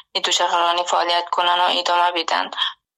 دو شهرانی فعالیت کنن و ادامه بدن.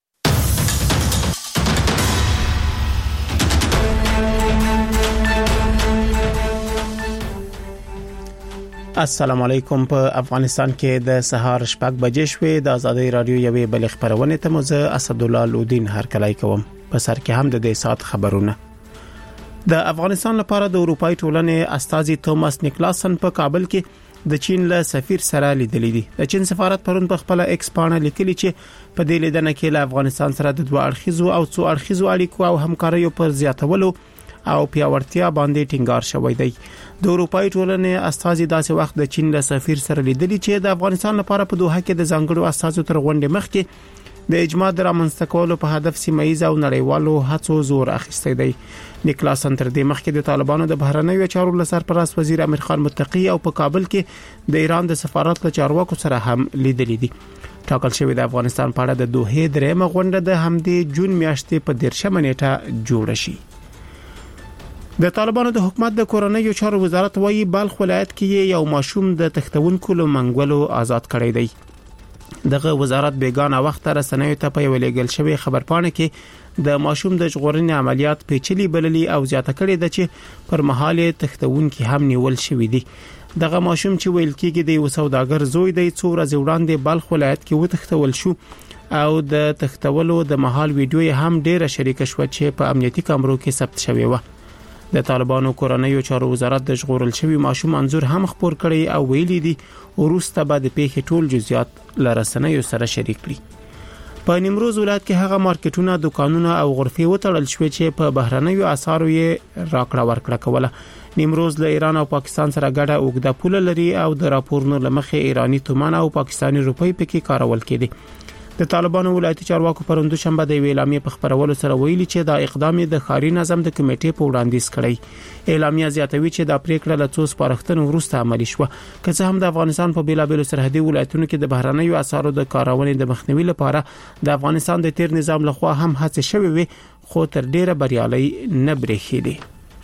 السلام علیکم. په افغانستان کې د سهار 6 بجې شوې د ازادي رادیو یوې بل خبرونه ته مزه اسد الله لودین هرکلای کوم. په سر کې هم د دې سات خبرونه. د افغانستان لپاره د اروپای ټولنې استاذي توماس نیکلاسن په کابل کې د چین له سفیر سره لیدلې دي. د چین سفارت پرون په خپل ایکس پاڼه لیکلي چې په دې لیدنه کې له افغانستان سره د دوه اړخیزو او څو اړخیزو اړیکو او همکاریو پر زیاتولو او پیاوړتیا باندې ټینګار شوی دی. د اروپای ټولنې استاذي داسې وخت د چین له سفیر سره لیدلي چې د افغانستان لپاره په دوحه کې د ځانګړو استاذو تر غونډې مخکې د اجماع د رامنځته کولو په هدف سیمایي او نړیوالو هڅو زور اخیستی دی. نیکلاسن تر دې مخکې د طالبانو د بهرنیو چارو لسرپرست وزیر امیر خان متقی او په کابل کې د ایران د سفارت له چارواکو سره هم لیدلي دي. ټاکل شوی د افغانستان په اړه د دوحه درېمه غونډه د همدې جون میاشتې په 13 نیټه جوړ شي. د طالبانو د حکومت د کورنیو چارو وزارت وايي بلخ ولایت کې یو ماشوم د تختونکو له منګولو آزاد کړی دی. دغه وزارت بیگانه وخت رسنیو ته په ویلګل شوی خبرپاڼه کې د ماشوم د ژغورنې عملیات پیچلي بللي او زیاته کړي د چې پر مهال تختونکو هم نیول شوی دی. دغه ماشوم چې ویل کېږي د یو سوداګر زوی دی څو ورځې وړاندې بلخ ولایت کې وتختول شو او د تختولو د مهال ویډیو هم ډیره شریک شو چې په امنیتي کامرو کې ثبت شوی و. د طالبانو کورنیو چارو وزارت د ژغورل شوی ماشوم انځور هم خبر کړی او ویلي دي وروسته به د پیښې ټول جزئیات لرسنیو سره شریک کړي. په نیمروز ولایت کې هغه مارکیټونه، دکانونه او غرفې وتړل شوې چې په بهرنیو اسعارو یې راکړه ورکړه کوله. نیمروز له ایران او پاکستان سره ګډه اوږده پوله لري او د راپورونو لمخې ایرانی تومان او پاکستانی روپۍ پکې کارول کېدي. د طالبانو ولایتي چارواکو پروندو شنبه د اعلامیې په خبرولو سره ویلي چې دا اقدام د ښاري نظم د کمیټې په وړاندیز کړی. اعلامیه زیاتوي چې دا پریکړه له څو سپارښتنو وروسته عملي شوه. که څه هم د افغانستان په بیلابېلو سرحدي ولایتونو کې د بهرنیو اسعارو د کارونې د مخنیوي لپاره د افغانستان د تیر نظام لخوا هم هڅې شوې وي، خو تر ډیره بریالي نه برېښېدي.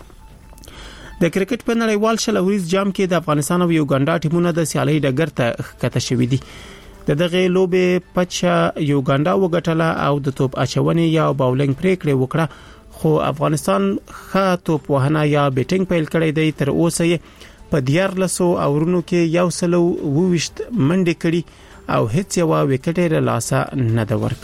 د کرکټ په نړیوال شلوریز جام کې د افغانستان او یوګانډا ټیمونه د سیالۍ ډګر ته ښکته شوي دي. د دغه لوبې پچا یوګانډا وګټله او د توپ اچونې یا باولینګ پریکړه وکړه، خو افغانستان ښه توپ وهنه یا بیټینګ پیل کړی دی. تر اوسه یې په 14 اورونو کې 122 منډې کړي او هیڅ یو وکټ یې لاسه نه د ور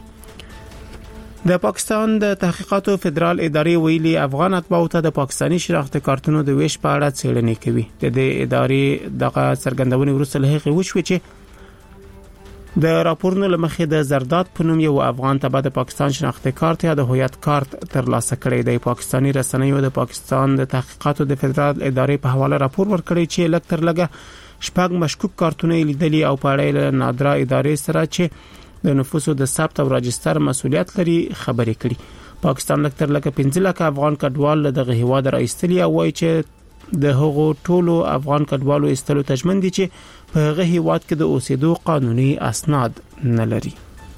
کړی. د پاکستان د تحقیقاتو فدرال ادارې ویلي افغان اتباعو ته د پاکستانی شناخت کارتونو د ویش په اړه څېړنې کوي. د دې ادارې دغه څرګندونې وروسته له هغې وشوه چې د راپورونو لمخې د زرداد په نوم یو افغان ته د پاکستان شناختی کارت یا د هویت کارت ترلاسه کړی دی. پاکستانی رسنیو د پاکستان د تحقیقاتو د فدرال ادارې په حواله راپور ورکړی چې لږ تر لږه 6 مشکوک کارتونه لیدلي او په اړه له نادره ادارې سره چې د نفوسو د ثبت او راجستر مسولیت لري خبرې کړي. پاکستان لږ تر لږه 15 لک افغان کډوال دغه هیواد راایستلي او وایي چې د هغو ټولو افغان کډوالو ایستلو تضمین دي چې په هغه هیواد کې د اوسېدو قانوني اسناد نه لري.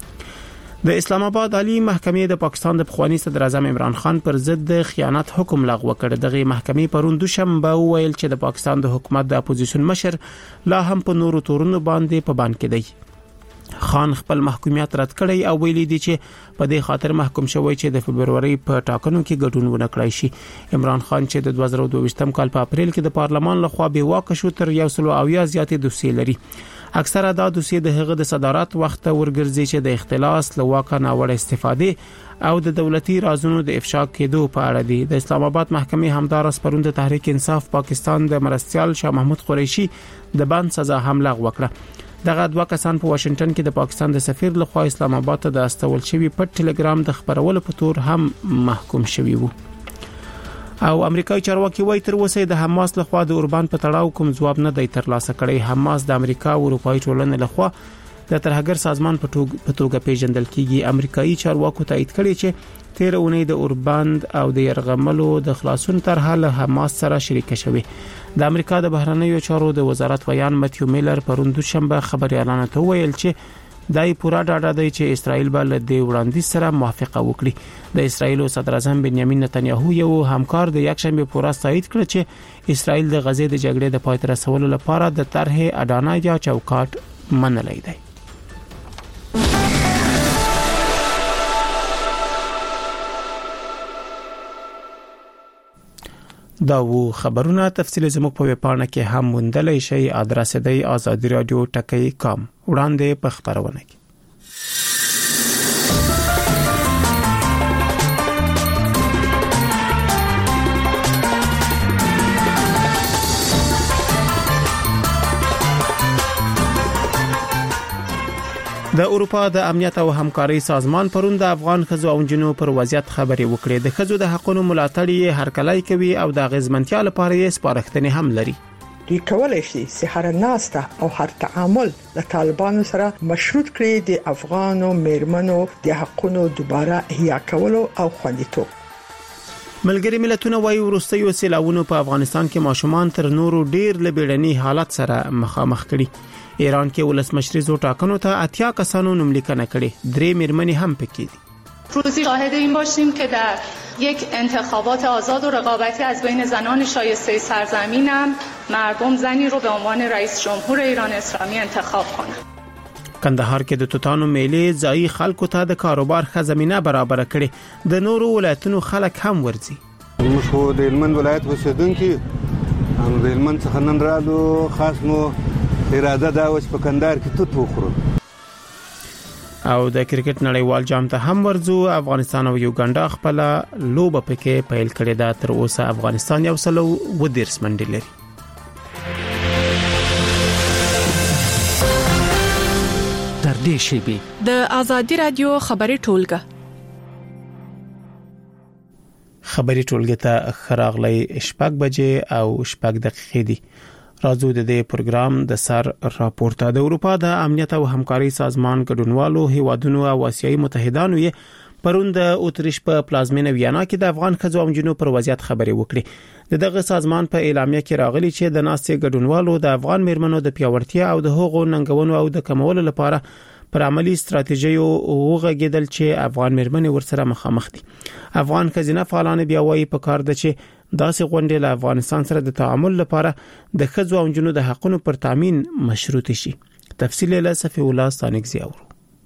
د اسلام آباد عالی محکمې د پاکستان د پخوانی صدر اعظم عمران خان پر ضد د خیانت حکم لغوه کړ. دغه محکمې پرون دوشنبه ویل چې د پاکستان د حکومت د اپوزیشن مشر لا هم په نورو تورونو باندې په بان کې دی. خان خپل محکومیت رد کړی او ویلي دی چې په دې خاطر محکوم شوی چې د فبرवरी په ټاکنو کې ګډون ونه کړی شي. عمران خان چې د 2022 کال په اپریل کې د پارلمان لخوا به واک شو تر 100 زیاتې دوسیې لري. اکثره دا دوسیې د هغه د صدارت وخت ورګرځي چې د اختلاس له واک نه وړ استفاده او د دولتي رازونو د افشا کېدو په اړه دي. د اسلام آباد محکمې همدارس پرون د تحریک انصاف پاکستان د مرستيال شاه محمود قریشي د بند سزا هم لغوه کړه. دغه دوه کسان په واشنگټن کې د پاکستان د سفیر لخوا اسلام آباد ته د استول شوی په ټلګرام د خبرولو په تور هم محکوم شوی وو. او امریکایي چارواکي وایي تر اوسه د حماس لخوا د اوربان په تړاو کوم ځواب نه دی ترلاسه کړی. حماس د امریکا او اروپאי ټولنې لخوا د ترهګر سازمان په توګه پیژندل کیږي. امریکایي چارواکو تایید کړی چې 13 اونۍ د اوربند او د يرغملو د خلاصون طرحه له حماس سره شریک شوی. د امریکا د بهرنیو چارو د وزارت ویان متیو میلر پرون دوشنبه خبريالانو ته ویل چې دای پورا ډاډه دی چې اسرائیل بل د وړاندیز سره موافقه وکړي. د اسرائیل صدر اعظم بنیامین نتنیاهو یو همکار د یکشنبه پورا تایید کړ چې اسرائیل د غزې د جګړې د پای ته رسولو لپاره د طرح اډانا یا چوکاټ منلای دی. دا وو خبرونه تفصیل زموږ په ویبپاڼه کې هم موندلای شئ. ادرس دی azadiradio.com. وړاندې په خبرونه کې د اروپا د امنیت او همکاري سازمان پرون د افغان ښځو او نجونو پر وضعیت خبري وکړې. د ښځو د حقوقو ملاتړ یې هرکلی کوي او د غزمنتیا لپاره یې سپارښتنې هم لري. دوی کولای شي چې هر ناسته او هر تعامل د طالبانو سره مشروط کړي د افغانو میرمنو د حقوقو دوباره احیا کولو او خوندیتوب. ملګری ملتونه وايي وروستیو سیلاوونو په افغانستان کې ماشومان تر نورو ډیر لبیړنی حالت سره مخامخ کړي. ایران کې ولسمشری زو ټاکنو ته 80 کسانو نوملیکنه کړي. درې میرمنې هم پکې دي. روزی شاهد این باشیم که در یک انتخابات آزاد و رقابتی از بین زنان شایسته سرزمینم مردم زنی رو به عنوان رئیس جمهور ایران اسلامی انتخاب کنند. کندهار کې د توتانو میلې ځای خلکو ته د کاروبار خزمینه برابر کړي. د نورو ولایتونو خلک هم ورځي. موږ خو د هلمند ولایت اوسیدونکو هم د هلمند څخه نن رالو. خاص مو اراده دا اوس په کندهار کې توت وخورو. او د کرکټ نړیوال جام ته هم ورځو. افغانستان او یوګانډا خپل لوبه پکې پیل کړې ده. تر اوسه افغانستان یو سلو ودیرس منډي لري. تر دې شی د آزادی رادیو خبري ټولګه ته خراغلی شپږ بجې او شپږ دقیقې دي. راځو د دې پروګرام د سر راپورته. د اروپا د امنیت او همکاري سازمان ګډونوالو هیوادونو او آسیایي متحدانو یې پرون د اتریش په پلازمینه ویانا کې د افغان ښځو او نجونو پر وضعیت خبري وکړي. دغه سازمان په اعلامیه کې راغلي چې د ناستې ګډونوالو د افغان میرمنو د پیاوړتیا او د حقوقو ننګونو او د کمولو لپاره پر عملی ستراتیژي وغږیدل چې افغان میرمنې ورسره مخامخ دي. افغان خزینه فعالان بیا وايي په کار ده چې داسې غونډې له افغانستان سره د تعامل لپاره د ښځو او نجونو د حقوقو پر تامین مشروط شي. تفصیل له صفی الله ستانګزی اورو.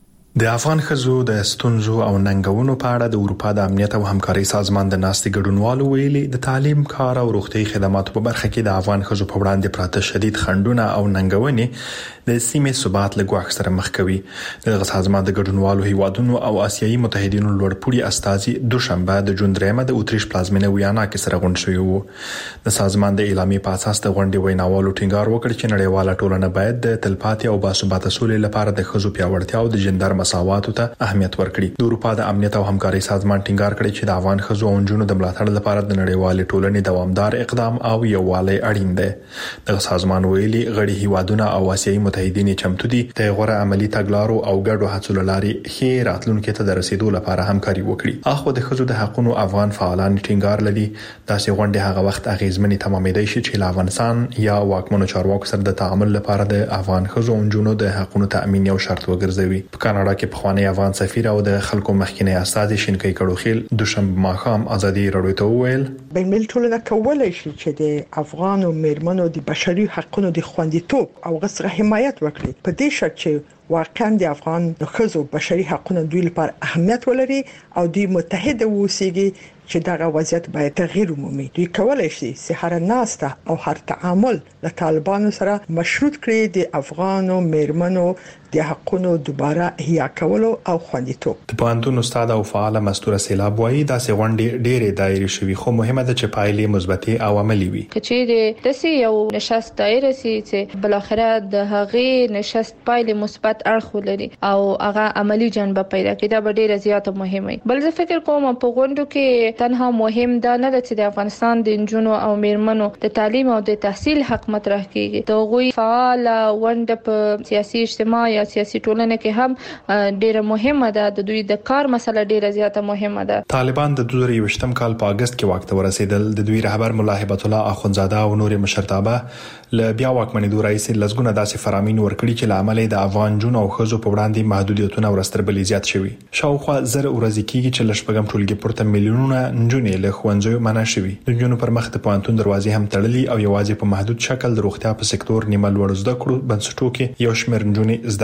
د افغان ښځو د ستونزو او ننګونو په اړه د اروپا د امنیت او همکاري سازمان د ناستې ګډونوالو ویلي د تعلیم، کار او روغتي خدماتو په برخه کې د افغان ښځو په وړاندې پراته شدید خنډونه او ننګونې د سیمې ثبات له ګواښ سره مخ کوي. د سازمان د ګډونوالو هیوادونو او آسیایي متحدینو لوړپوړي استازي دوشنبه د جون 3 د اتریش پلازمینه ویانا کې سره غونډه شوی وو. د سازمان د اعلامیې په اساس د غونډې ویناوالو ټینګار وکړ چې نړیواله ټولنه باید د تلپاتې او باثباته سولې لپاره د ښځو پیاوړتیا او د جندر مساواتو ته اهمیت ورکړي. د اروپا د امنیت او همکاري سازمان ټینګار کړی چې د افغان ښځو او نجونو د ملاتړ لپاره د نړیوالې ټولنې دوامدار اقدام او یووالی اړین دی. د سازمان ویلي غړي هیوادونه او آسیایي متحدین چمتو دي د غوړه عملی تګلارو او ګډو هڅو لارې ښې راتلونکو ته د رسیدو لپاره همکاري وکړي. اخو د ښځو د حقوقو افغان فعالان ټینګار لري داسې غونډه هغه وخت اغیزمنې تمامېدای شي چې افغانستان یا واکمنو چارواکو سره د تعامل لپاره د افغان ښځو او نجونو د حقوقو تامین یو شرط وګرځوي. په کاناډا کې پخوانی افغان سفیر او د خلکو مخکینی استاد شینکای کړوخیل دوشنبه ماښام ازادي راډیو ته وویل بین المللي ټولنه کولای شي چې د افغان میرمنو د بشري حقوقو د خوندیتوب او غوښتنه حمایت وکړي په دې شرط چې واقعا د افغان ښځو بشري حقوقو دوی لپاره اهمیت ولري او دوی متحد ووسیږي چې دغه وضعیت باید تغییر ومومي. دوی کولای شي چې هر ناسته او هر تعامل له طالبانو سره مشروط کړي د افغان میرمنو د حقوقو دوباره احیا کولو او خوندیتوب. د پوهنتون استاد او فعال مستوره سیلاب وایي دا سه غونډې ډېرې دایره شوي خو مهمه ده چې پایلې مثبتې او عملی وي. کچې د داسې یو نشست دایره سي چې بل اخره د هغې نشست پایلې مثبت اړخ ولري او هغه عملی جنبه پیدا کړي دا ډېره زیاته مهمه. بل زه فکر کوم په غونډو کې تنها مهم دا نه ده چې د افغانستان د نجونو او میرمنو د تعلیم او د تحصیل حق مطرح کیږي. د غوي فعال ونډه په سیاسي اجتماع یا سیاسي ټولنه کې هم ډیره مهمه ده. د دوی د کار مسله ډیره زیاته مهمه ده. طالبان د 2020 کال په اگست کې واک ته ورسېدل. د دوی رهبر مولا هبت الله اخونزاده او نور مشرتابه ل بیا واکمنېدو راځي لزګونه داسې فرامین ورکړي چې لامل د افغان جون او خزو په وړاندې محدودیتونه ورستربلې زیات شوي. شاوخوا زر ورځې کېږي چې لشپږم ټولګي پورته میلیونونه نجونې له ښوونځیو منع شوي. د نجونو پر مخ د پوهنتون دروازې هم تړلي او یوازې په محدود شکل د روغتیا په سکتور نیمه لوړ زده کړو بنسټو کې یو شمېر نجونې زده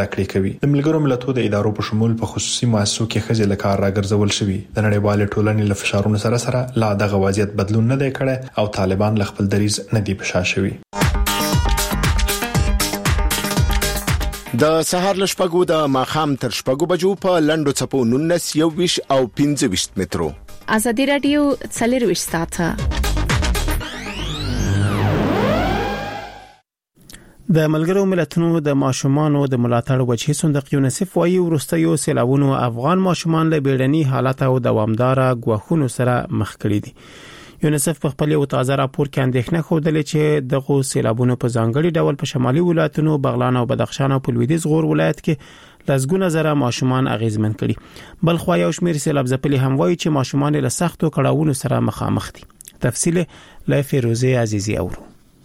کړې کوي. د ملګرو ملتونو د ادارو په شمول په خصوصي مؤسسو کې ښځې له کار راګرځول شوي. د نړیوال ټولنې له فشارونو سره لا دغه وضعیت بدلون نه دی کړی او طالبان له خپل دریځ نه دی په شا شوي. د سهار لشپګو د ماخام تر شپګو بجو په لندو چپو 19 21 او 25 مترو. ازادي رادیو څلرويش ساعته. د ملګرو ملتونو د ماشومانو د ملاتړ وجهي صندوق یونیسف وايي ورستیو سیلابونو افغان ماشومان له بیړني حالت او دوامدار غواخونو سره مخ کړي دي. یونیسف په خپل یو تازه راپور کې اندېښنه خوده چې دغه سیلابونو په ځانګړي ډول په شمالي ولایتونو بغلان او بدخشان او په لویدیځ غور ولایت کې لږونه زره ماشومان اغیزمن کړي. بل خو یو شمېر سیلاب ځپلي هم وایي چې ماشومان له سختو کړاوونو سره مخامخ دي. تفصیل له فیروزه عزیزی اورو.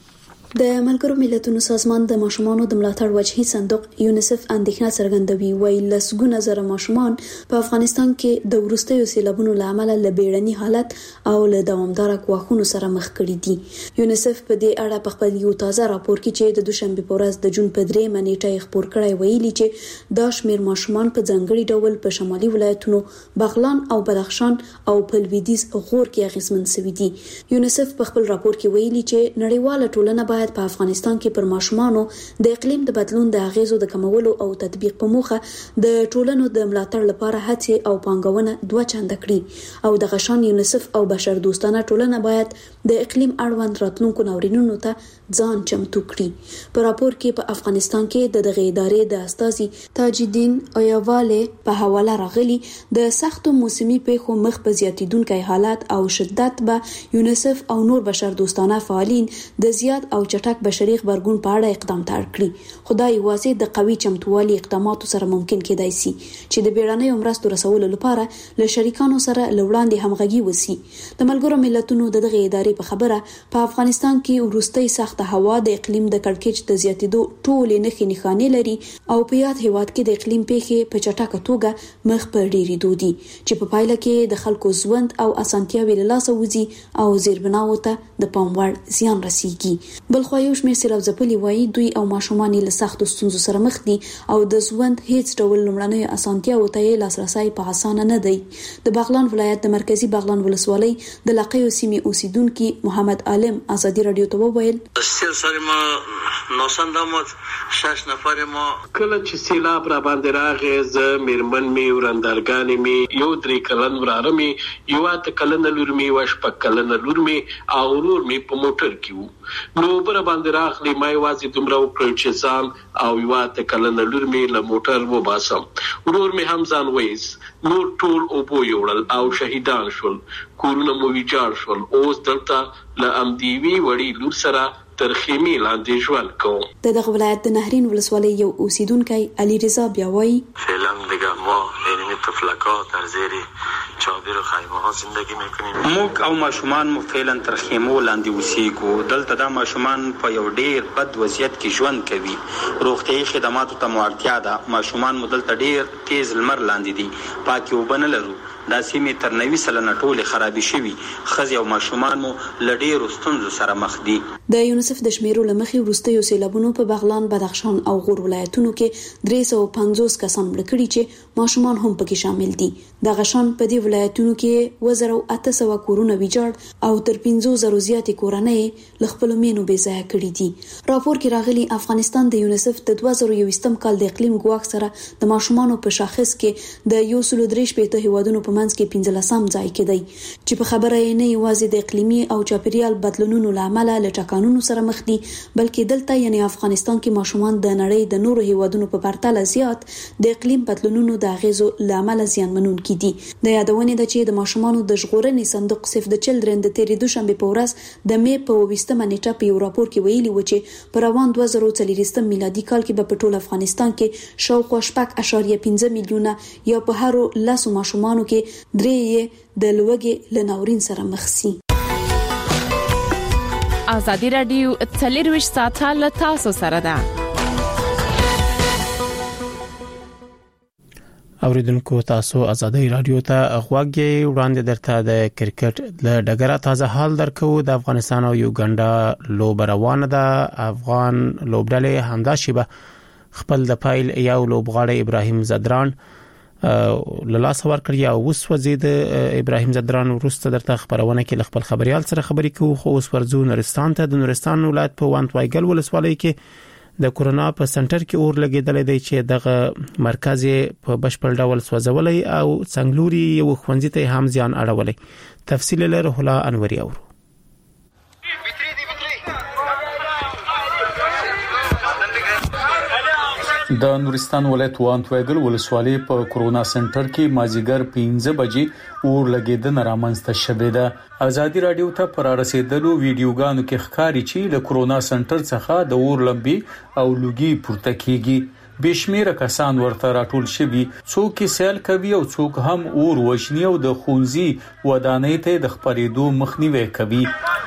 د ملګرو ملتونو سازمان د ماشومانو د ملاتړ وجهي صندوق یونیسف اندېښنه څرګندوي وایي لسګونه زره ماشومان په افغانستان کې د ورستیو سیلابونو لامل له بیړني حالت او له دوامدار غواخونو سره مخ کړي دي. یونیسف په دې اړه په خپل یو تازه راپور کې چې د دوشنبه په ورځ د جون په 3 نیټه خبر کړی ویلي چې دا شمیر ماشومان په ځانګړي ډول په شمالي ولایتونو بغلان او بدخشان او په لویدیځ غور کې اغیزمن شوي دي. یونیسف په خپل راپور کې ویلي چې نړیواله ټولنه باید په افغانستان کې پر ماشومانو د اقلیم د بدلون د اغیزو د کمولو او تطبیق په موخه د ټولنو د ملاتړ لپاره هڅې او پانګونه 2 چنده کړي او د غشان یونیسف او بشر دوستانه ټولنه باید د اقلیم اړوند راتلونکو ناورینونو ته ځان چمتو کړي. په راپور کې په افغانستان کې دغه ادارې د استاذي تاج الدین ایواله په حواله راغلي د سختو موسمي پیښو مخ په زیاتیدونکو حالات او شدت به یونیسف او نور بشر دوستانه فعالین د زیات او چټک بشري خبرګون په اړه اقدام کړي. خدای واځي د قوي چمتووالي اقداماتو سره ممکن کېدای شي چې د بیړنۍ مرستو رسولو لپاره له شریکانو سره لوړاندې همغږي وسی. د ملګرو ملتونو دغه ادارې په خبره په افغانستان کې ورستۍ سخت هوا د اقلیم د کړکېچ د زیاتیدو ټولې نښې لري او په یاد هیواد کې د اقلیم پیښې په چټکه توګه مخ په ډیریدو دي چې په پایله کې د خلکو ژوند او اسانتیاوي له لاسه وځي او زیربناو ته د پام وړ زیان رسیږي. بل خو یو شمېر سیلاب ځپلي وایي دوی او ماشومان له سختو ستونزو سره مخ دي او د ژوند هیڅ ډول لومړنۍ اسانتیاو ته لاسرسي په اسانه نه دی. د بغلان ولایت د مرکزی بغلان ولسوالۍ د لقیو سیمې اوسیدونکو محمد عالم ازادي رادیو ته وویل سره ما نوسندامات 6 نفر ما کله چې سیلاب را باندې راغی ز میرمن می ورندرګان می یو درې کلن وراره می یو اته کلن لور می وش په کلن لور می او ورور می په موټر کې نو بر باندې راغلی مې وازي دومره وکړ چې ځان او یو اته کلن لور می له موټر و باسم ورور می هم ځان وېس نور ټول او بو یوړل او شهیدان شول کورونه مو ویجاړ شول اوس دلته له امدیوي وړي لور سره ترخیمی لاندې ژوند کوم. دغه ولایت د نهرین ولسوالۍ یو اوسیدونکی علي رضا بیا وایي فعلا دیگه ما یعنی طفلک‌ها در زیر چادر و خیمه‌ها زندگی می‌کنیم. موږ او ماشومان مو فعلا تر خیمو لاندې اوسېږو. دلته د ماشومان په یو ډیر بد وضعیت کې ژوند کوي. روغتيایي خدماتو ته مو اړتیا ده. ماشومان مو دلته ډیر تیز لمر لاندې دي. پاکي وبنه لرو. دا سیمې تر 90% ټولې خرابې شوي. ښځې او ماشومان مو له ډېرو ستونزو سره مخ دي. د یونیسف د شمیرو له مخې وروستیو سیلابونو په بغلان، بدخشان او غور ولایتونو کې 350 کسان مړه کړي چې ماشومان هم پکې شامل دي. د غشان په دې ولایتونو کې 1800 کورونه ویجاړ او تر 5000 زیاتې کورنۍ له خپل مینو بې ځای کړي دي. راپور کې راغلي افغانستان د یونیسف د 2021 کال د اقلیم ګواښ سره د ماشومانو په شاخص کې د 135 هیوادونو په منځ کې 15 ځای کې دی چې په خبره یې نه یوازې د اقلیمي او چاپیریال بدلونونو لامل له ټکانونو سره مخ دي، بلکې دلته یعنی افغانستان کې ماشومان د نړۍ د نورو هیوادونو په پرتله زیات د اقلیم بدلونونو د اغیزو لامل زیانمنونکي دي. د یادونې ده چې د ماشومانو د ژغورنې صندوق سیف د چلډرن د تیرې دوشنبه په ورځ د می په 20 نیټه په یو راپور کې ویلي و چې په روان 2023 میلادي کال کې په ټول افغانستان کې شاوخوا 5.5 میلیونه یا په هر 10 ماشومانو کې 3 د لوږې له ناورین سره مخ شي. ازادي رادیو 24 ساعته له تاسو سره ده. اوریدونکو تاسو ازادي رادیو ته غوږی وړاندې درته د کرکټ له ډګره تازه حال درکو. د افغانستان او یوګاندا لوبروان ده. افغان لوبډلې همدا شیبه خپل د فایل یو لوبغاړی ابراهیم زدران لاس ورکړی او وسوځید. ابراهیم زدران وروسته درته خبرونه کې خپل خبريال سره خبرې کوو. خو اوس ورزو نورستان ته. د نورستان ولایت په وانتوایګل ولسوالۍ کې د کورونا په سنټر کې اور لګیدل دی چې دغه مرکز په بشپړ ډول سوځولې او څنګلوري یو خوندې ته هم ځان اړولې. تفصیل له روح الله انوري اورو. د نورستان ولایت وانتوایګل ولسوالۍ په کورونا سنټر کې مازیګر 15 بجې اور لګیدنه رامنځته شوې ده. ازادي رادیو ته پر رسیدلو ویډیوګانو کې ښکاري چې له کورونا سنټر څخه د اور لمبي او لوګي پورته کیږي. بشمیره کسان ورته راټول شوي، څوک سیل کوي او څوک هم اور وشنی او د خونزي ودانۍ ته د خپرېدو مخنیوي کوي.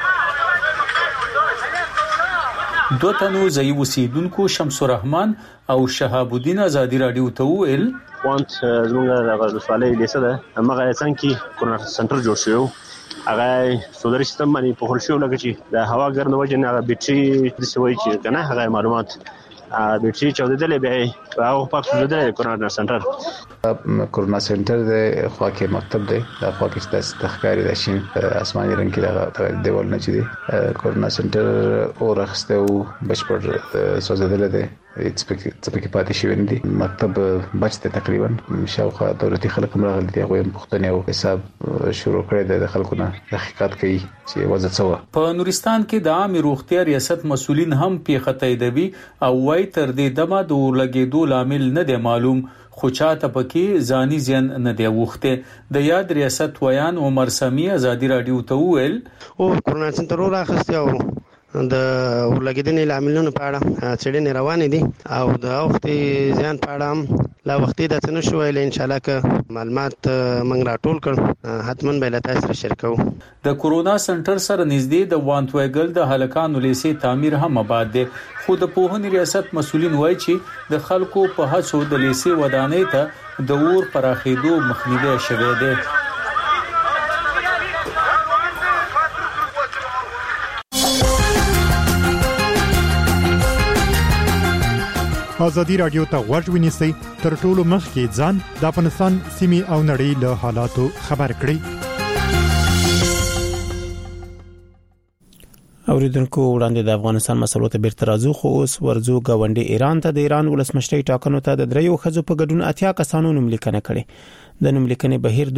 دو تنو ځای اوسیدونکو شمس الرحمن او شهاب الدین ازادي رادیو ته ویل وانت زموږ د ولسوالۍ لیسه ده هغه څنګه کورونا سنټر جوړ شو هغه سولر سیستم باندې په هر شو لګی چې د هوا ګرنه وجه نه بیټري د سوي چې کنه هغه معلومات بیټري چودلې به هغه په سولر کورونا سنټر کورونا سنټر د خواکې مکتب دی د خواکې د تخکاری د شین اسماني رنگ کې د دیوال نه چي دي کورونا سنټر اور اخسته او بشپړ سوزدل دی څپکې پاتې شوې نه دي. مکتب بچته تقریبا شاوخوا دولتي خلک هم راغلي دي هغه پښتنه او حساب شروع کړی د خلکو نه تحقیقات کوي چې وضع څه و. په نورستان کې د عامه روغتیا ریاست مسولین هم پیښه تاییدوي او وايي تر دې دمه د لګیدو لامل نه دی معلوم، خو چاته پکې ځاني زیان نه دی وخته. د یاد ریاست ویان عمر سامی ازادي رادیو ته ویل او کورونا سنټر راخسته او د ولګیدنې لاملونو په اړه څېړنې روانې دي او د وخت ځان په اړه لا وختي د څنګه شوې ان شاء الله ک معلومات موږ راټول کړو حتمن به له تاسو سره شریکو. د کورونا سنټر سره نږدې د وانتوایګل د هلکانو لیسې تعمیر هم آباد دي، خو د پوهنې ریاست مسولین وایي چې د خلکو په هڅو د لیسې ودانۍ ته د اور پراخېدو مخنیوي شوی دی. ازادي رادیو ته غوږ ونیسئ تر ټولو مخکې ځان د افغانستان سیمې او نړۍ له حالاتو خبر کړئ. اوریدونکو وړاندې د افغانستان مسلو ته بیرته راځو. خو اوس ورزو غونډې ایران ته. د ایران ولسمشرۍ ټاکنو ته د دریو خزو په ګډون 80 کسانو نوملیکنه کړې. د نوملیکنې بهیر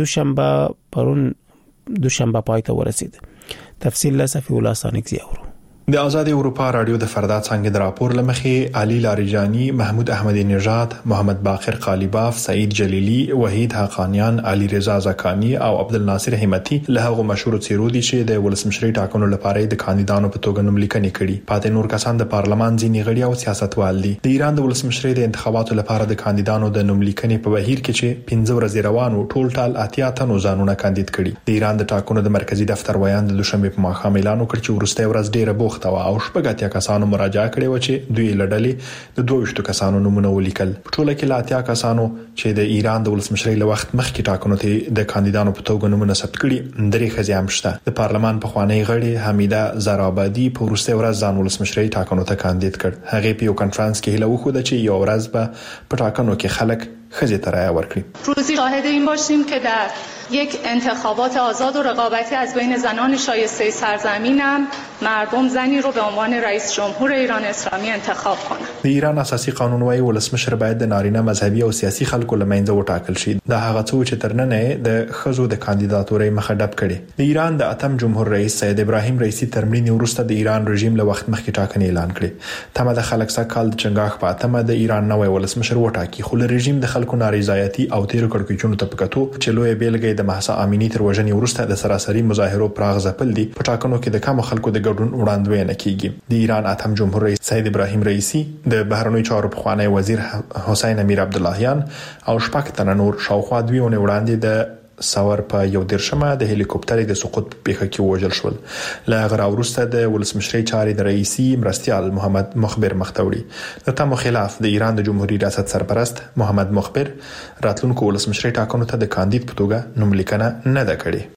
دوشنبه پای ته ورسید. تفصیل له صفی الله سانکزی اورو. د آزاد اروپا رادیو د فردا څنګه د راپور لمخې علي لاریجانی، محمود احمدی نژاد، محمد باقر قالیباف، سعید جلیلی، وحید حقانیان، علي رضا زکانی او عبدالناصر همتی له هغو مشهور څیرو دي چې د ولسمشرۍ ټاکنو لپاره د کاندیدانو په توګه نوملیکنې کړي. پاتې نور کسان د پارلمان ځینې غړي او سیاستوال دي. د ایران د ولسمشرۍ د انتخاباتو لپاره د کاندیدانو د نوملیکنې په بهیر کې چې 15 ورځې روانو ټول ټال 80 تنو ځانونه کاندید کړي. د ایران د ټاکنو د مرکزی دفتر ویان د دوشنبه په ماښام اعلان وکړ چې وروستۍ ورځ ډیره بوخته او شپږ کسانو مراجعه کړې و چې دوی لړلې د 22 کسانو نومونه ولیکل. په ټوله کې لاتیا کسانو چې د ایران د ولسمشرۍ له وخت مخکې ټاکنو ته د کاندیدانو په توګه نومونه ثبت کړي، درې ښځې هم شته. د پارلمان پخوانی غړي حمیده زرابادي په وروستۍ ورځ ځان ولسمشرۍ ټاکنو ته کاندید کړ. هغه په یو کانفرنس کې هیله وکړه چې یو ورځ به په ټاکنو کې خلک خزه ترای ورکړي. روزی شاهد این باشیم که در یک انتخابات آزاد و رقابتی از بین زنان شایسته سرزمینم مردم زنی رو به عنوان رئیس جمهور ایران اسلامی انتخاب کنند. د ایران اساسي قانون وايي ولسمشر باید د نارینه مذهبي او سیاسي خلکو لمنځه وټاکل شي. دا هغه څه چې ترننه د خزو د کاندیداتورۍ مخه ډب کړي. د ایران د اتم جمهور رئیس سید ابراهیم رئیسی ترمنین وروسته د ایران رژیم له وخت مخکې ټاکنې اعلان کړې. تمه د خلک سکهال د چنګاخ په اتمه د ایران نوې ولسمشر وټاکي، خو له رژیم د خلکو نارضایتي او تیر کړکېچونو ته پکاتو چې لوی بیلګې د محسا امینی تر وژنې وروسته د سراسري مظاهرو پراغ ځپل دي. په ټاکنو کې د کم خلکو د ګډون وړاندوینه کیږي. د ایران اتم جمهور رئیس سید ابراهیم رئیسی، د بهرنیو چارو پخوانی وزیر حسین امیر عبداللهیان او شپږ تنه نور شاوخوا 2 ونې وړاندې د ساور په یو درشمه د هلیکوپټر د سقوط په پیښه کې وژل شول. لا غره وروسته د ولسمشرۍ چارې د رئیسی مرستيال محمد مخبر مختوړي د تمو خلاف د ایران د جمهوریت ریاست سرپرست محمد مخبر راتلونکو ولسمشرۍ ټاکنو ته د کاندید په توګه نوملیکنه نه ده کړې.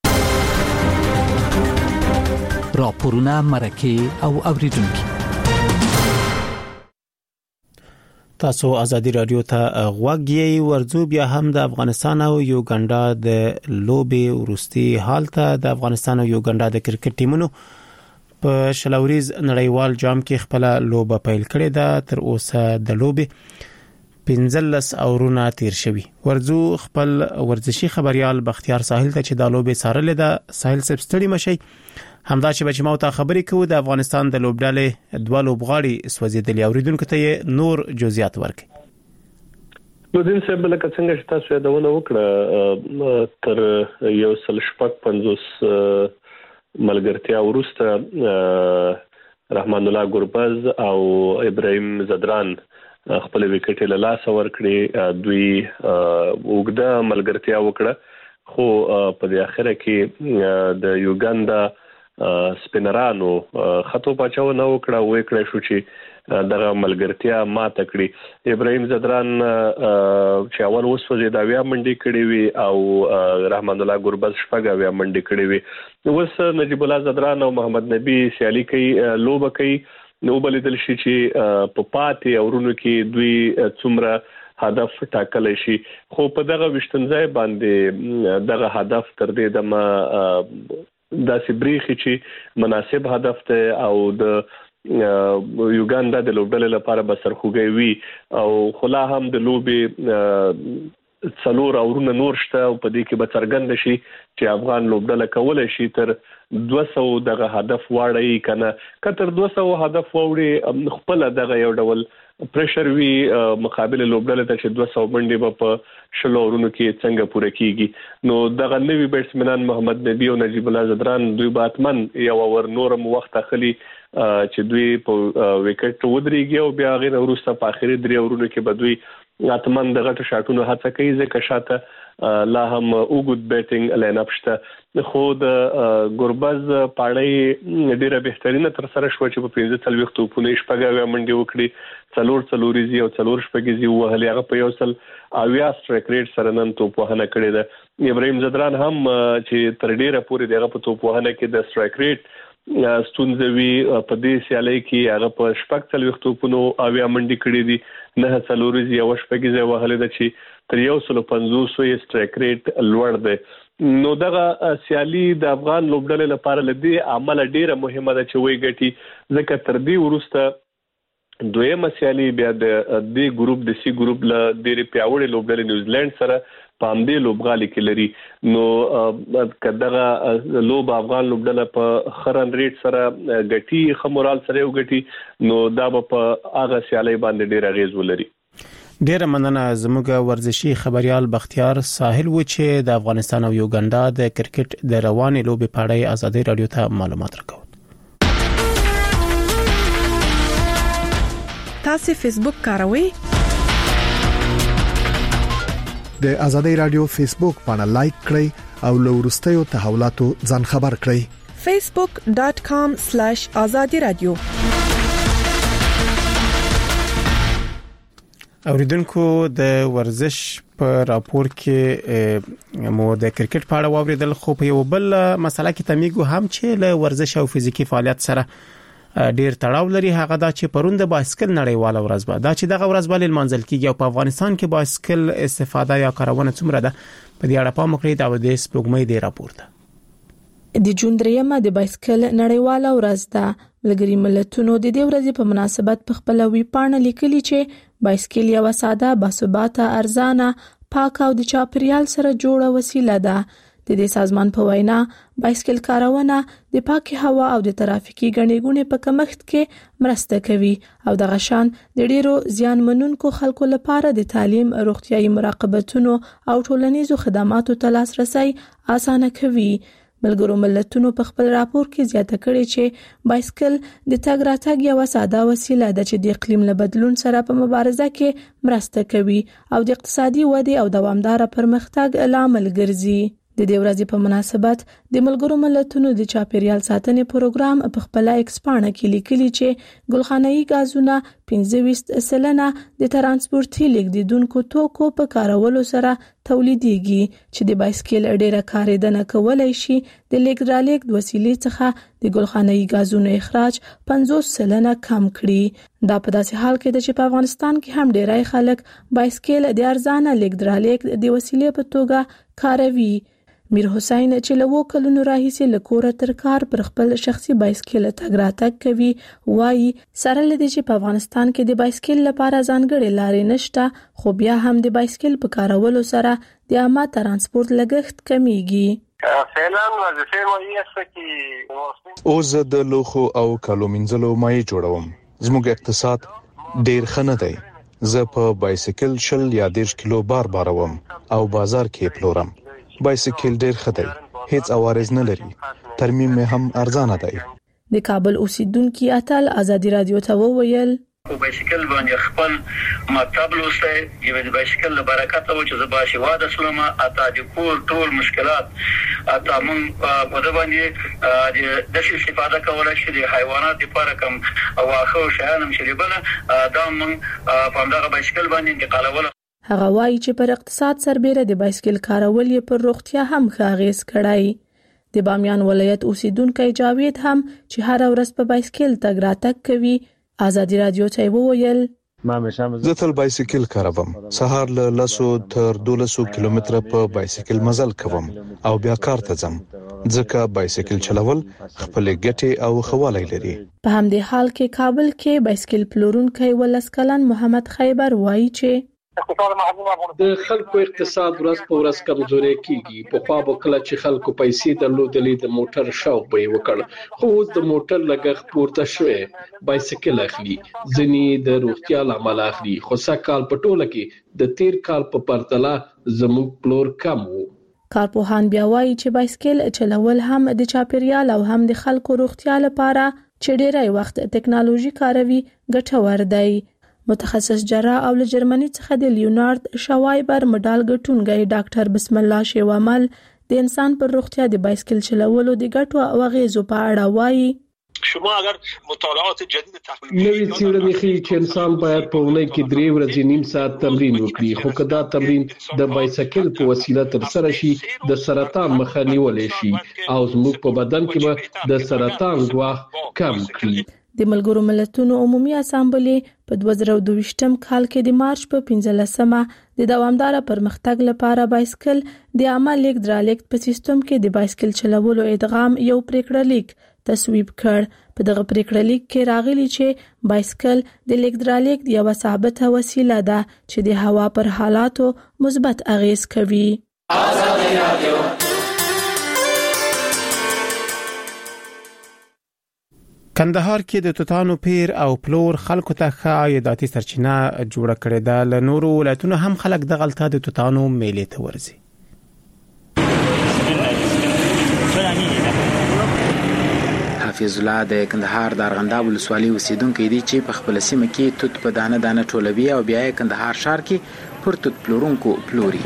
راپورونه مرکه او اوریدونکو تاسو ازادي رادیو ته غوږی ورزو بیا هم د افغانستان او یوګانډا د لوبي ورستي حالت د افغانستان او یوګانډا د کرکټ ټیمونو په شلوريز نړیوال جام کې خپل لوبه پیل کړې ده. تر اوسه د لوبي 15 اورونه تیر شوی. ورزو خپل ورزشي خبريال بختیار ساحل ته چې د لوبي سارل ده ساحل سبستړي مشي همدا چې بچماو ته خبرې کوي د افغانستان د لوبډالې دوه لوبغاړي سوځیدلي اوریدونکو ته نور جزئیات ورکړي. نو دین صاحب لکه څنګه چې تاسو یادونه وکړه تر یو سل شپږ 50 ملګرتیا ورسته رحمان الله ګوربز او ابراهیم زدران خپل وکټ له لاس ورکړي. دوی وګړه ملګرتیا وکړه خو په د اخره کې د یوګاندا سپینرانو خطو پچاو نه وکړه وکړه شو چې دغه ملګرتیا ماته کړی. ابراهیم زدران چې اول وسوځي دا بیا منډي کړی وی او رحمان الله ګوربز شپږ بیا منډي کړی وی. وس نجیب الله زدران او محمد نبی سیالي کوي لوبه کوي نو بلیدل شي چې په پاتې اورونو کې دوی څومره هدف ټاکل شي خو په دغه وشتنځای باندې دغه هدف تر دې دمه دا سبريخي چې مناسب هدف ته او د یوګاندا د لوبډلې لپاره بسرخوږي وي او خلا هم د لوبي څلور اورونه نور شته او په دې کې به څرګند شي چې افغان لوبډله کولای شي تر 200 دغه هدف واړی کنه کتر 200 هدف وړي خپل دغه یو ډول پریشر وی مقابل لوبډله ته چې 200 منډي په شلورونو کې څنګه پوره کیږي. نو دغه نوی بیټسمنان محمد نبی او نجیب الله زدران دوی باتمن یو ور نورم وخت اخلي چې دوی په وکټ ودرېږي او بیا غیر وروسته په اخري درې ورونو کې بدوي اتمن د غټو شاټونو هڅه کوي ځکه شاته لا هم اوګد بیټینګ لاین اپ شته خو د ګوربز پاړی ډیره بهترینه تر سره شو چې په 15 توپونه شپږه منډي وکړي څلوريزي او څلور شپږيزي وهلي هغه په یو سل اویا سټرایک ریټ سره نن توپ وهنه کړې ده. ابراهیم زدران هم چې تر ډیره پورې دغه په توپ وهنه کې د سټرایک ریټ ستونزوي په دې سیالي کې هغه په شپږ څلوي توپونو اویا منډي کړې دي نه څلوريزي او شپږيزي وهلي ده چې تر 150 سټرایک ریټ لوړ دی. نو دغه سیالي د افغان لوبډلې لپاره لدی عمل ډیره مهمه ده چې وی ګټي ځکه تر دې ورسته دویمه سیالي بیا د دې ګروپ د سی ګروپ له ډیره پیاوړې لوبډلې نیوزیلند سره پامدې لوبغالي کې لري. نو کداغه لوب افغان لوبډله په خرن ریټ سره ګټي خمورال سره وګټي نو دا په هغه سیالي باندې ډیره غیز ولري. ډیره مننه زموږ ورزشي خبريال بختیار ساحل و چې د افغانستان او یوګانډا د کرکټ د رواني لوبي په اړه ازادي رادیو ته معلومات راکړ. تاسو فیسبوک کاروئ؟ د ازادي رادیو فیسبوک باندې لایک کړئ او له ورستیو تحولاتو ځان خبر کړئ. facebook.com/azadi radio. اوریدونکو د ورزش په راپور کې مو د کرکټ په اړه واوریدل خو په یو بل مسله کې تمیګو هم چې له ورزش او فزیکی فعالیت سره ډیر تړاو لري هغه دا چې پروند بایسکل نړیواله ورځ به دا چې دغه ورځ بل منځل کیږي او په افغانستان کې بایسکل استفاده یا کارونه څومره ده په دې اړه پام وکړئ دا د سپوږمۍ دی راپور ده. د جون 3 د بایسکل نړیواله ورځ ده. لګري ملتونو د دې ورځې په مناسبت په خپل وی پاڼه لیکلي چې بایسکل یو ساده باثباته ارزانه پاک او د چاپیریال سره جوړه وسیله ده. د دې سازمان په وینا بایسکل کارونه د پاکي هوا او د ترافیکي ګڼې په کمښت کې مرسته کوي او د غشان د ډیرو زیانمنونکو خلکو لپاره د تعلیم، روغتيایي مراقبتونو او ټولنیزو خدماتو ته لاسرسي اسانه کوي. ملګرو ملتونو په خپل راپور کې زیاته کړې چې بایسکل د تګ راتګ یو ساده وسیله ده چې د اقلیم له بدلون سره په مبارزه کې مرسته کوي او د اقتصادي ودې او دوامدار پرمختګ لامل ګرځي. د دې ورځې په مناسبت د ملګرو ملتونو د چاپیریال ساتنې پروګرام په خپل ایکس پاڼه کې لیکلي چې ګلخانه‌ای غازونه 15% د ترانسپورتي لیږدونکو توکو په کارولو سره تولیدېږي چې د بایسکل ډیره کارېدنه کولای شي د لیږد وسیلې څخه د ګلخانه‌ای غازونو اخراج 50% کم کړي. دا په داسې حال کې ده چې په افغانستان کې هم ډیری خلک بایسکل د ارزانه لیږد د وسیلې په توګه کاروي. میر حسین چې له 2 کلونو راهیسې له کوره تر کار پر خپل شخصي بایسکل تګ راتګ کوي وایي سره لدی چې په افغانستان کې د بایسکل لپاره ځانګړي لارې نشته خو بیا هم د بایسکل په کارولو سره د عامه ترانسپورت لګښت کمیږي. فعلاً وظیفه مایي است چې او زه د لوخو او کالو منځلو مایي جوړوم. زموږ اقتصاد ډیر ښه نه دی. زه په بایسکل 10 یا 10 کیلو باروم او بازار کې پلورم. بایسکل ډیر ښه دی. هیڅ عوارض نه لري. ترمیم هم ارزانه دی. د کابل اوسیدونکو اتل ازادي رادیو ته وویل په بایسکل باندې خپل مطلب لوسته یو د بایسکل له برکت او چې زبا شي واده سلمه اته د کور ټول مشکلات اته مونږ په د باندې د استفاده کولای شي د حیوانات لپاره کم او اخو شانم شریبله دا مونږ په دغه بایسکل باندې انتقالول. هغه وایي چې پر اقتصاد سربېره د بایسکل کارول یې پر روغتیا هم ښه اغېز کړی. د بامیان ولایت اوسیدونکو جاوید هم چې هر ورځ په بایسکل تګ راتګ کوي ازادي رادیو ته وویل زه تل بایسکل کاروم. سهار له 10 تر 12 کیلومتره په بایسکل مزل کوم او بیا کار ته ځم ځکه بایسکل چلول خپل ګټې او خواله لري. په همدې حال کې کابل کې بایسکل پلورونکی ولس کلن محمد خیبر وایي چې د خلکو اقتصاد ورځ په ورځ کمزوري کیږي. په خوا به کله چې خلکو پیسې درلودلې د موټر شوق به وکړ خو اوس د موټر لګښت پورته شوی. بایسکل اخلي ځنی د روغتیا لامل اخلي خو سکهال په ټوله کې د تیر کال په پرتله زموږ پلور کم وو. کارپوهان بیا وایي چې بایسکل چلول هم د چاپیریال او هم د خلکو روغتیا لپاره چې ډیری وخت ټیکنالوژي کاروي ګټور دی. متخصص جراح او له جرمني څخه د لیونارد شوایبر مډال ګټونګي ډاکټر بسم الله شیوامل د انسان پر روغتیا د بایسکل چلولو د ګټو او اغیزو په اړه وایي شما اگر مطالعات جدید تحلیل نوې څېړنې ښیي چې انسان باید په اونۍ کې 3 ورځې نیم ساعت تمرین وکړي خو کدا تمرین د بایسکل په وسیله تر سره شي د سرطان مخه نیول شي او زموږ په بدن کې به د سرطان ګواښ کم کړي. د ملګرو ملتونو عمومي اسامبلې په 2022م کال کې د مارچ په 15مه د دوامدار پرمختګ لپاره بایسکل د عامه لیږد په سیستم کې د بایسکل چلولو ادغام یو پریکړه لیک تصویب کړ. په دغه پریکړه لیک کې راغلي چې بایسکل د لیږد یوه ثابته وسیله ده چې د هوا پر حالاتو مثبت اغیز کوي. آزادي رادیو کندهار کې د توتانو پیر او پلور خلکو ته ښه عایداتي سرچینه جوړه کړې ده. له نورو ولایتونو هم خلک دغلته د توتانو میلې ته ورځي. حافظ الله د کندهار د ارغنداب ولسوالۍ اوسیدونکی دی چې په خپل سیمه کې توت په دانه دانه ټولوي او بیا یې کندهار ښار کې پر توت پلورونکو پلوري.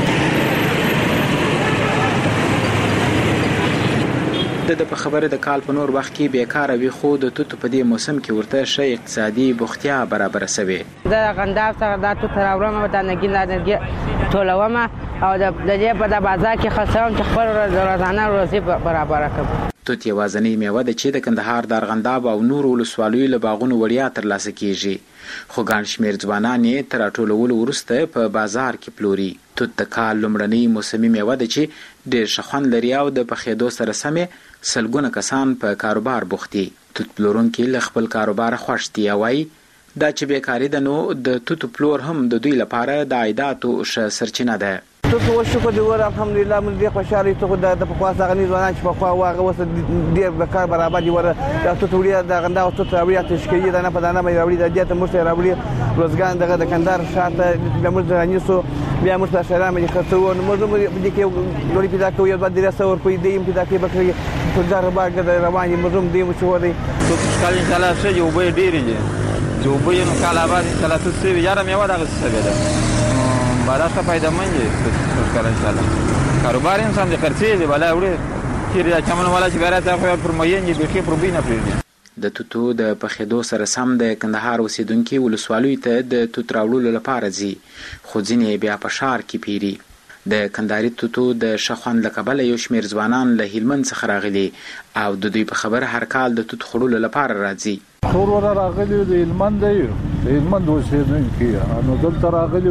د په خبره د کال په نور وخت کې بیکاره وي خو د توت په دې موسم کې ورته شي اقتصادي بوختیا برابر سوي. د غنداب سره د توت راوړم د نګین ټولوم او د دې په بازار کې خرڅوم چې خپل روزانه روزي برابر کړم. توت یوازنی میوه ده چې د کندهار د ارغنداب او نور ولسوالیو له باغونو وړیا ترلاسه کیږي خو ګڼ شمېر ځوانان یې تر ټولولو وروسته په بازار کې پلوري. توت د کال لومړنۍ موسمي میوه ده چې ډېر ښه خوند لري او د پخېدو سره سمې سلګونه کسان په کاروبار بوخت دي. توت پلورونکي له خپل کاروبار خوښ دي او وایي دا چې بیکاري ده نو د توت پلور هم د دوی لپاره د عایداتو ښه سرچینه ده. تو شکر دی ور الحمدلله موږ دې خوشاله ته د پخوا څنګه نه ځوانان چې پخوا واغه وسه ډیر به کار برابر دی ور د تو وړیا د غندا او تو وړیا تشکیل دا نه په دانه مې وړي د دې ته مرسته راوړي روزګان دغه د کندهار شاته د موږ رانیسو بیا موږ سره مې خرڅو نو موږ دې کې لوري پیدا کوو یو د رسو ور کوي دیم پیدا کې بکري په دار باغ د رواني موږ دې مو شو دی تو ښکال ان شاء الله څه یو به ډیر دی جو به نو کال آباد ان شاء الله څه یاره مې ودا څه ده باراسته پیدا منځي څه ان شاء الله کاروبار انسان د خرڅې دی بلا وړي چې چمن والا چې بیره ته پر مېنې به کې پر بینه پریږدي. د توتو د پخېدو سره سم د کندهار اوسیدونکو ولسوالیو ته د توت راوړلو لپاره ځي، خو ځینې بیا په ښار کې پیري. د کندهاري توتو د ښه خوند له کبله یو شمېر ځوانان له هلمند څخه راغلي او د دوی په خبره هر کال د توت خوړلو لپاره راځي. ټول راغلي د هلمند اوسیدونکي، نو دلته راغلي